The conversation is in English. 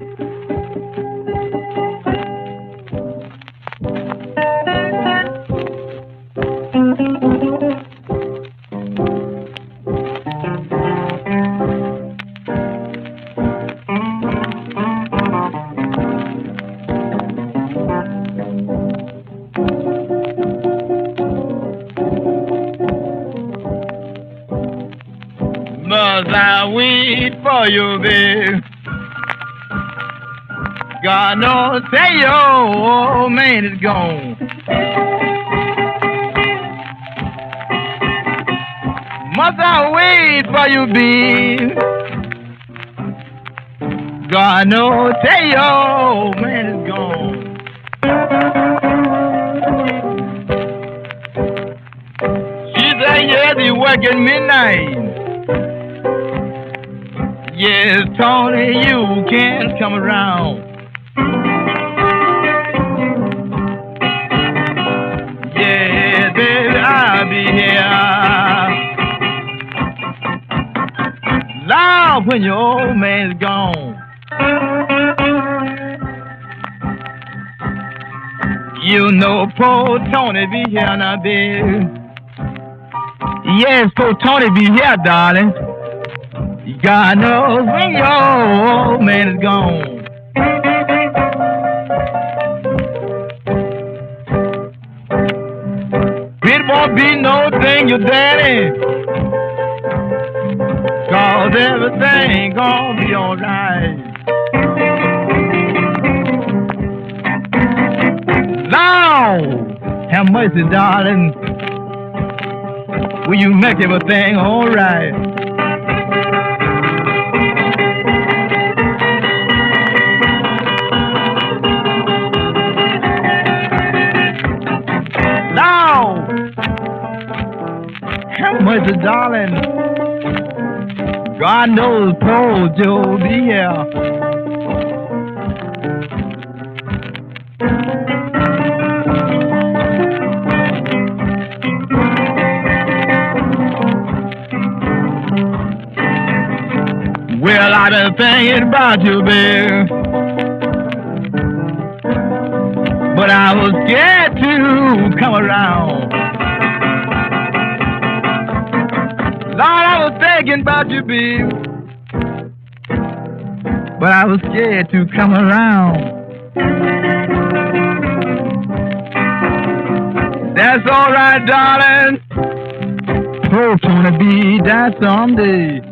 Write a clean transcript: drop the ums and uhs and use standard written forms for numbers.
Must I wait for you, babe? God knows, say your old man is gone. Must I wait for you, babe? God knows, say your old man is gone. She said, yes, he working midnight. Yes, Tony, you can't come around. Yeah, baby, I'll be here. Loud when your old man's gone. You know poor Tony be here now, baby. Yes, poor Tony be here, darling. God knows when your old man is gone. It won't be no thing, your daddy, 'cause everything gonna be alright. Lord, have mercy, darling. Will you make everything alright? Have mercy, darling. God knows poor Joe be here. Well, I've been thinking about you, babe, but I was scared to come around. Lord, I was thinking about you, babe, but I was scared to come around. That's all right, darling. Hope to be that someday.